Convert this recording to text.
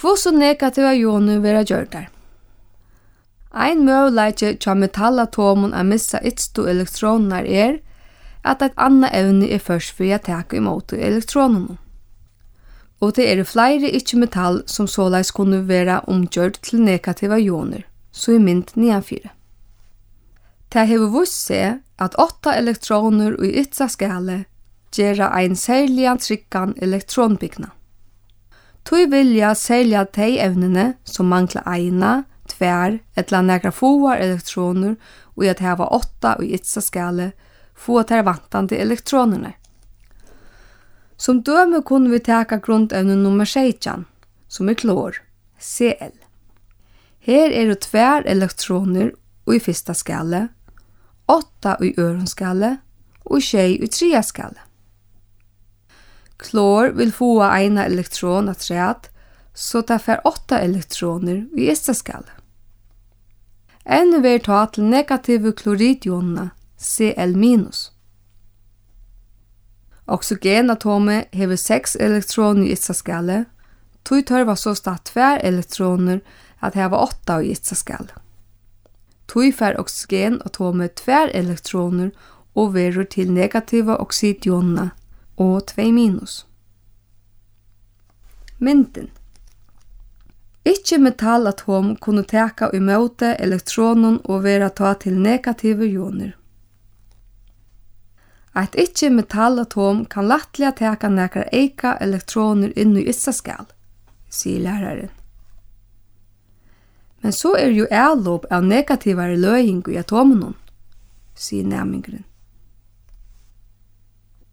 Hvordan negativa joner vera gjørdar? Ein møguleiki tja metallatomen a missa ytstu elektronar at et anna evne først for å teka imot elektronene. Og det flere ikke-metall som såleis kunne være omgjørt til negativa joner, så i mynd nedanfyre. Det hever vist seg at 8 elektroner i ytsa skala gjør ein særlig trykkan elektronbygna. Tui vilja særlig de evnene som mangler eina, tvær, eller nekra foar elektroner og at hava 8 i ytsa skala få at her vantande elektronerna. Som døme kunne vi teka grundevne nummer 16, som klor, Cl. Her det 2 elektroner i fyrsta skala, 8 i øronskala og 6 i tredje skala. Klor vil få eina elektron at træt, så det får 8 elektroner i ytsa skala. Enne vil ta til negative kloridjonene, Cl-. Oxygenatomet hever 6 elektroner i ytsa skala, tog tørva så statt 2 elektroner at heva 8 i ytsa skala. Tog får oxygenatomet 2 elektroner og verur til negativa oxidjonene og 2-. Mynden. Ikke metallatom kunne teka imot elektronen og vera ta til negative joner. Et ikke metallatom kan lattelig teka nekar eika elektroner inn i ytsa skal, sier læreren. Men så jo avlopp av negativare løying i atomen, sier nærmingren.